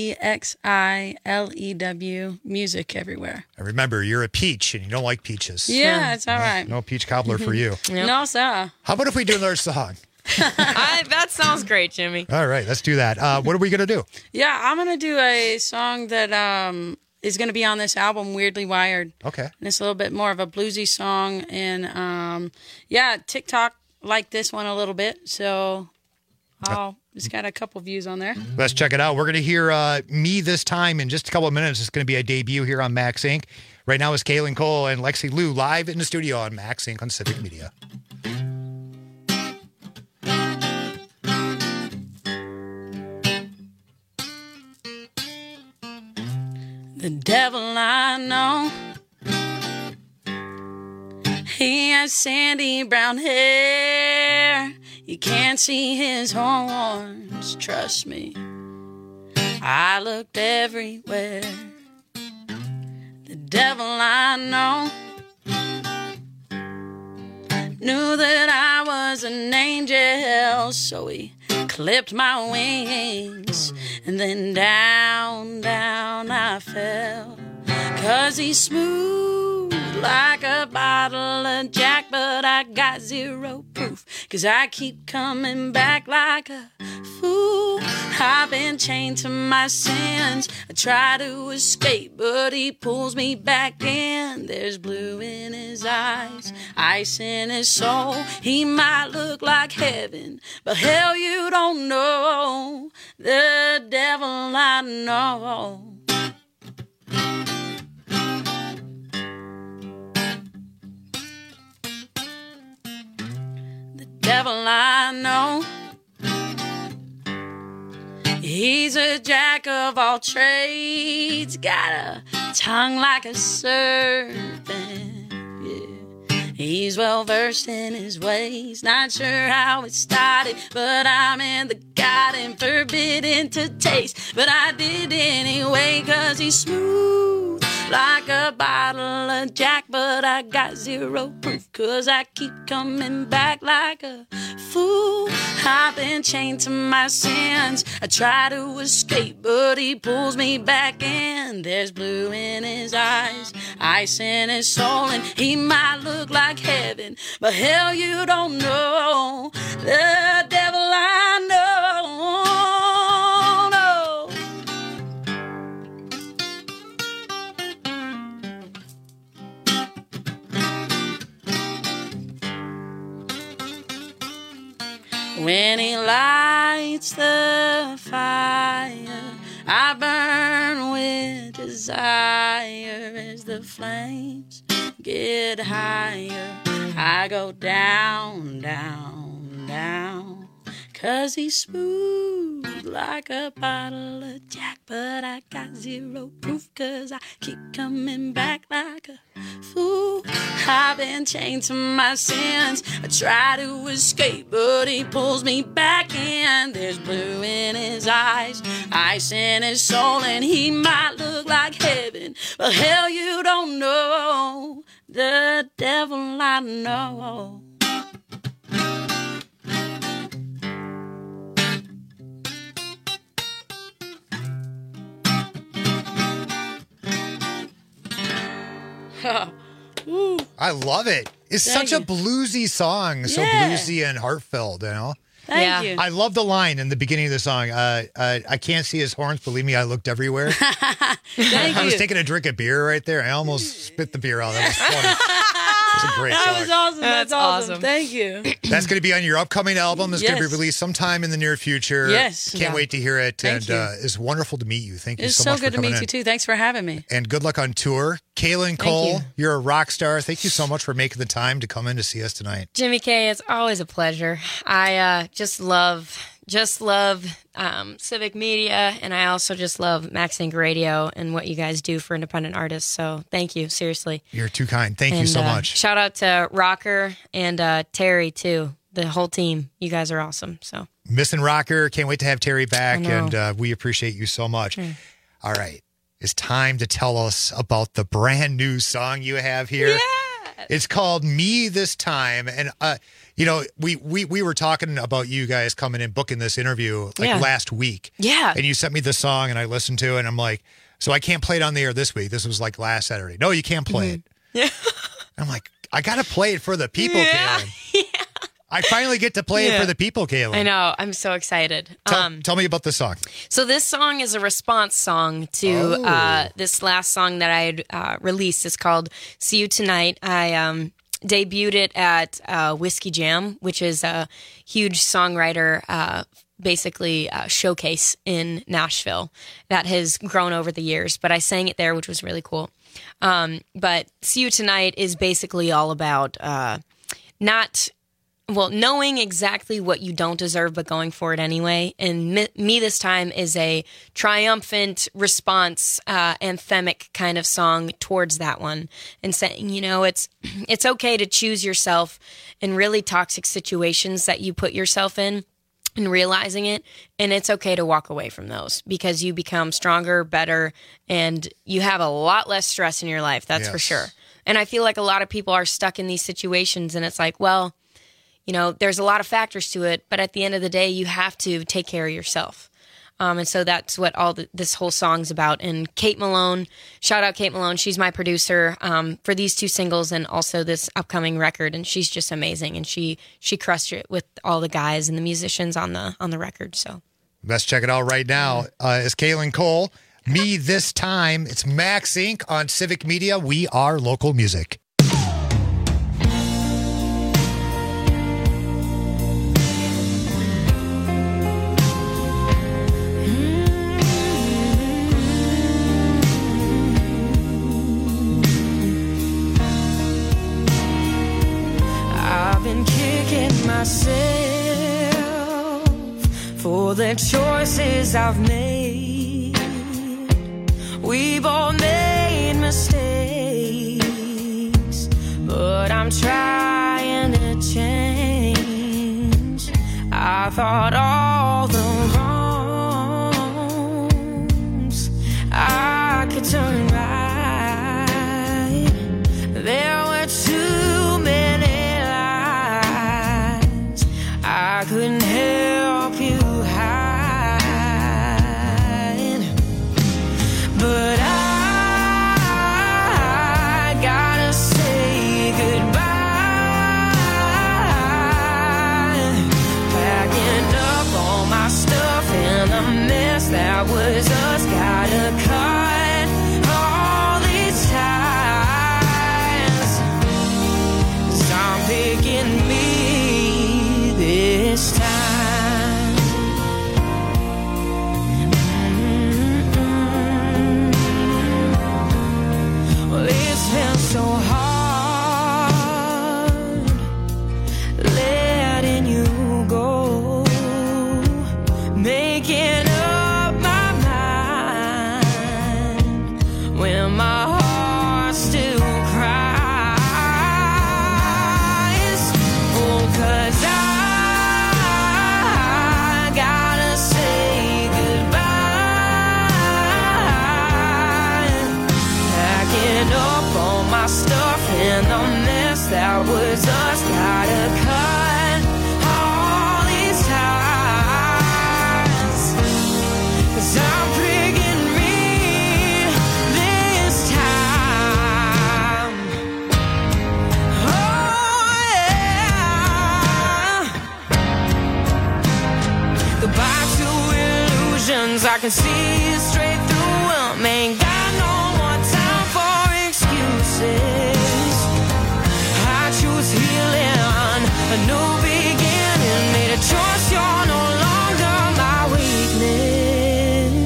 LEXILEW Music everywhere. And remember, you're a peach, and you don't like peaches. Yeah, it's all right. No peach cobbler for you. Yep. No, sir. How about if we do another song? That sounds great, Jimmy. All right, let's do that. What are we going to do? Yeah, I'm going to do a song that is going to be on this album, Weirdly Wired. Okay. And it's a little bit more of a bluesy song. And, TikTok like this one a little bit, so it's got a couple views on there. Let's check it out. We're going to hear Me This Time in just a couple of minutes. It's going to be a debut here on Max Inc. Right now is Kaylin Cole and Lexi Lou live in the studio on Max Inc. on Civic Media. The devil I know, he has sandy brown hair. You can't see his horns, trust me. I looked everywhere. The devil I know knew that I was an angel, so he clipped my wings, and then down, down I fell. 'Cause he's smooth like a bottle of Jack, but I got zero proof, 'cause I keep coming back like a fool. I've been chained to my sins. I try to escape, but he pulls me back in. There's blue in his eyes, ice in his soul. He might look like heaven, but hell, you don't know the devil I know. Devil I know, he's a jack of all trades, got a tongue like a serpent. Yeah. He's well versed in his ways. Not sure how it started, but I'm in the garden, forbidden to taste. But I did anyway, 'cause he's smooth like a bottle of Jack. But I got zero proof, 'cause I keep coming back like a fool. I've been chained to my sins. I try to escape, but he pulls me back in. There's blue in his eyes, ice in his soul, and he might look like heaven, but hell, you don't know the devil I know. No. When he lights the fire, I burn with desire. As the flames get higher, I go down, down, down. 'Cause he's smooth like a bottle of Jack. But I got zero proof, 'cause I keep coming back like a fool. I've been chained to my sins. I try to escape, but he pulls me back in. There's blue in his eyes, ice in his soul, and he might look like heaven, but hell, you don't know the devil I know. I love it. It's such a bluesy song, so bluesy and heartfelt, you know? Thank you. I love the line in the beginning of the song. I can't see his horns. Believe me, I looked everywhere. Thank I was you. taking a drink of beer right there. I almost spit the beer out. That was funny. It's a great That song. was awesome. That's awesome. Thank you. That's going to be on your upcoming album. It's going to Yes. be released sometime in the near future. Yes. Can't Yeah. wait to hear it. Thank you. It's wonderful to meet you. Thank you It's so so much for good to coming meet in. you, too. Thanks for having me. And good luck on tour. Kaylin Cole, you're a rock star. Thank you so much for making the time to come in to see us tonight. Jimmy K, it's always a pleasure. I just love Civic Media, and I also just love Max Inc. Radio and what you guys do for independent artists. So thank you, seriously. You're too kind. Thank you And, so much. Shout out to Rocker and Terry, too. The whole team. You guys are awesome. So Missing Rocker. Can't wait to have Terry back, I know. and we appreciate you so much. All right. It's time to tell us about the brand new song you have here. Yeah. It's called Me This Time. And, you know, we were talking about you guys coming in, booking this interview last week. Yeah. And you sent me the song and I listened to it and I'm like, so I can't play it on the air this week. This was like last Saturday. No, you can't play it. Yeah. I'm like, I got to play it for the people, Kaylin. I finally get to play it for the people, Kaylin. I know. I'm so excited. Tell me about the song. So this song is a response song to this last song that I had released. It's called See You Tonight. I debuted it at Whiskey Jam, which is a huge songwriter basically showcase in Nashville that has grown over the years. But I sang it there, which was really cool. But See You Tonight is basically all about knowing exactly what you don't deserve, but going for it anyway. And Me This Time is a triumphant response, anthemic kind of song towards that one, and saying, you know, it's okay to choose yourself in really toxic situations that you put yourself in, and realizing it, and it's okay to walk away from those because you become stronger, better, and you have a lot less stress in your life. That's for sure. And I feel like a lot of people are stuck in these situations, and it's like, well, you know, there's a lot of factors to it, but at the end of the day, you have to take care of yourself. And so that's what this whole song's about. And Kate Malone, shout out Kate Malone. She's my producer for these two singles and also this upcoming record. And she's just amazing. And she crushed it with all the guys and the musicians on the record. So let's check it out right now. It's Kaylin Cole. Me This Time. It's Max Inc. on Civic Media. We are local music. I've been kicking myself for the choices I've made. We've all made mistakes, but I'm trying to change. I thought all the wrongs I could turn right. There were too many lies I couldn't help you hide. But I gotta say goodbye. Packing up all my stuff and the mess that was us. Gotta cut all these ties, 'cause I'm picking me this time. Well, it's been so hard letting you go, making up my mind when my heart still cries. Oh, 'cause I gotta say goodbye. Packing up all my stuff and the mess that was us. Gotta cut all these ties, 'cause I'm picking me this time. Oh yeah. Goodbye to illusions, I can see straight through them. Ain't got no more time for excuses. I choose healing, a new beginning. Made a choice, you're no longer my weakness.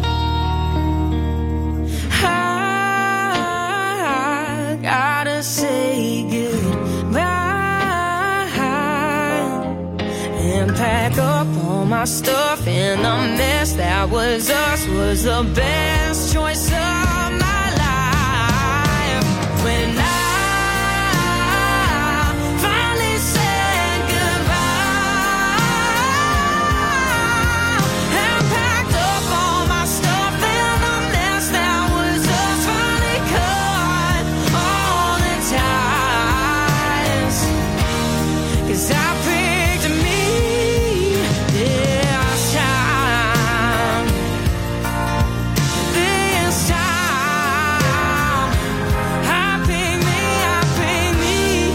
I gotta say goodbye and pack up all my stuff and the mess that was us was the best choice of my life. When I finally said goodbye and packed up all my stuff and the mess that was us, finally cut all the ties, 'cause I picked me this time. This time I picked me, I picked me.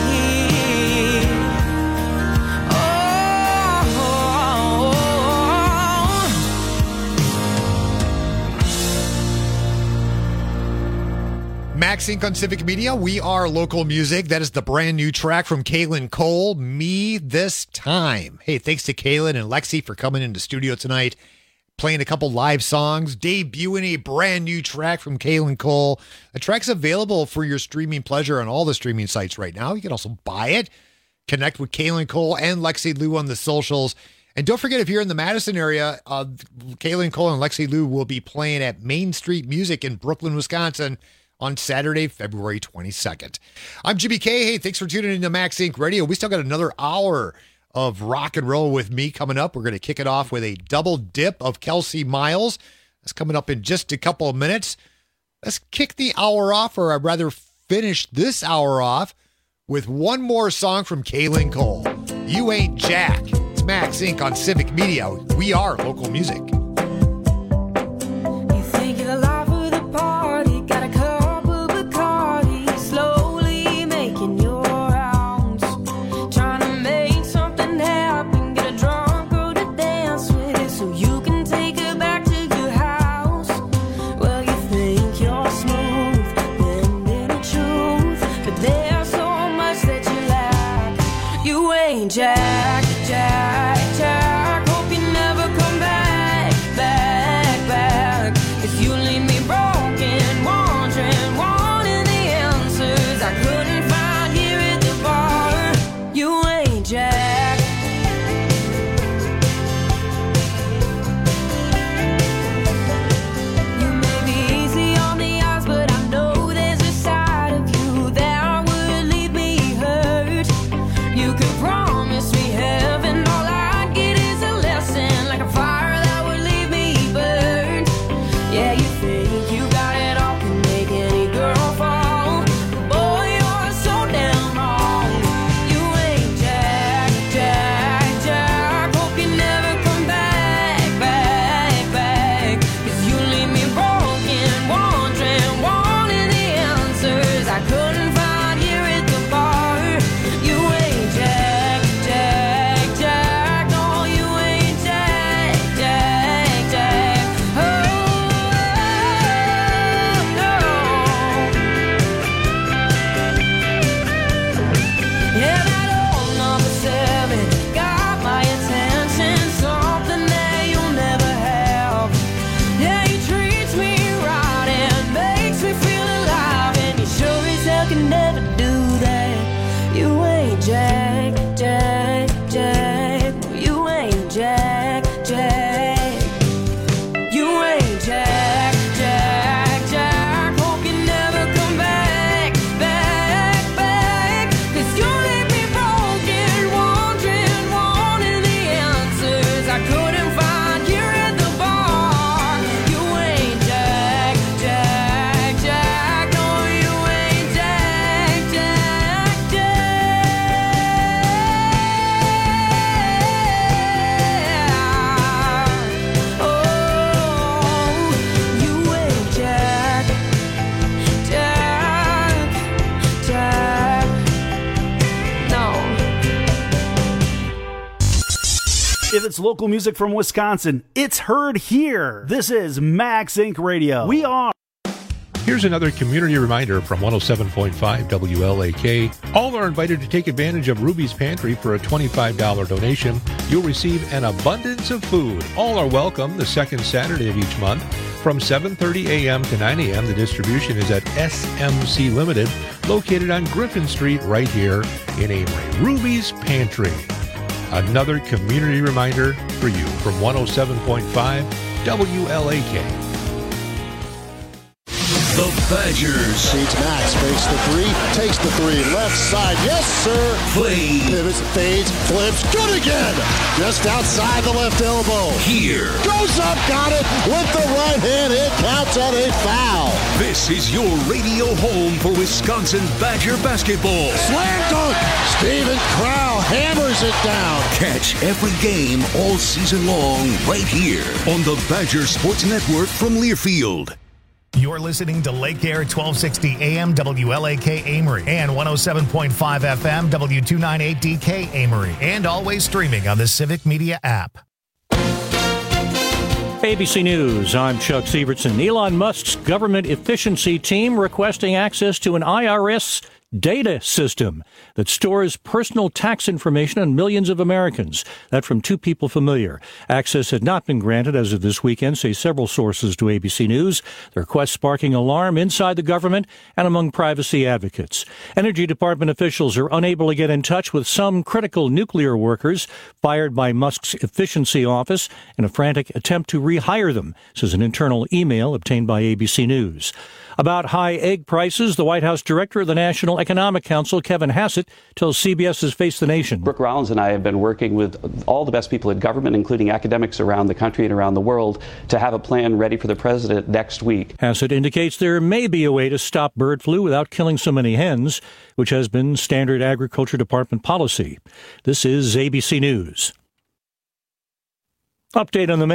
Max Inc. on Civic Media. We are local music. That is the brand new track from Kaylin Cole, Me This Time. Hey, thanks to Kaylin and Lexi for coming into studio tonight, playing a couple live songs, debuting a brand new track from Kaylin Cole. The track's available for your streaming pleasure on all the streaming sites right now. You can also buy it. Connect with Kaylin Cole and Lexi Lou on the socials. And don't forget, if you're in the Madison area, Kaylin Cole and Lexi Lou will be playing at Main Street Music in Brooklyn, Wisconsin on Saturday, February 22nd. I'm Jimmy K. Hey, thanks for tuning in to Max Inc. Radio. We still got another hour of rock and roll with me coming up. We're going to kick it off with a double dip of Kelsey Miles. That's coming up in just a couple of minutes. Let's kick the hour off, or I'd rather finish this hour off with one more song from Kaylin Cole. You Ain't Jack. It's Max Inc. on Civic Media. We are local music. You think you're the life of the party, got a cup of Bacardi, slowly making your rounds, trying to make something happen, get a drunk girl to dance with it so you can take her back to your house. Well, you think you're smooth, bending the truth, but there's so much that you lack. You ain't Jack, Jack, Jack. Hope you never come back, back, back. 'Cause you leave me broken, wandering, wanting the answers I couldn't find here at the bar. You ain't Jack. You may be easy on the eyes, but I know that never do that. You ain't Jack, Jack, Jack. No, you ain't Jack, Jack. You ain't Jack, Jack, Jack. Hope you never come back, back, back. 'Cause you leave me broken, wondering, wanting the answers I couldn't find here at the bar. You ain't Jack, Jack, Jack. No, you ain't Jack, Jack, Jack. Oh, you ain't Jack, Jack, Jack. No. If it's local music from Wisconsin, it's heard here. This is Max Inc. Radio. We are. Here's another community reminder from 107.5 WLAK. All are invited to take advantage of Ruby's Pantry for a $25 donation. You'll receive an abundance of food. All are welcome the second Saturday of each month. From 7:30 a.m. to 9 a.m., the distribution is at SMC Limited, located on Griffin Street right here in Amory. Ruby's Pantry. Another community reminder for you from 107.5 WLAK. The Badgers. Feeds Max, fakes the three, takes the three, left side, yes sir. Play. Pivots, fades, flips, good again. Just outside the left elbow. Here. Goes up, got it, with the right hand, it counts on a foul. This is your radio home for Wisconsin Badger basketball. Slam dunk, Steven Crowl hammers it down. Catch every game all season long right here on the Badger Sports Network from Learfield. You're listening to Lake Air 1260 AM WLAK Amory and 107.5 FM W298DK Amory, and always streaming on the Civic Media app. ABC News, I'm Chuck Sievertson. Elon Musk's government efficiency team requesting access to an IRS data system that stores personal tax information on millions of Americans. That from two people familiar. Access had not been granted as of this weekend, say several sources to ABC News. The request sparking alarm inside the government and among privacy advocates. Energy Department officials are unable to get in touch with some critical nuclear workers fired by Musk's efficiency office in a frantic attempt to rehire them, says an internal email obtained by ABC News. About high egg prices, the White House director of the National Economic Council, Kevin Hassett, tells CBS's Face the Nation. Brooke Rollins and I have been working with all the best people in government, including academics around the country and around the world, to have a plan ready for the president next week. Hassett indicates there may be a way to stop bird flu without killing so many hens, which has been standard Agriculture Department policy. This is ABC News. Update on the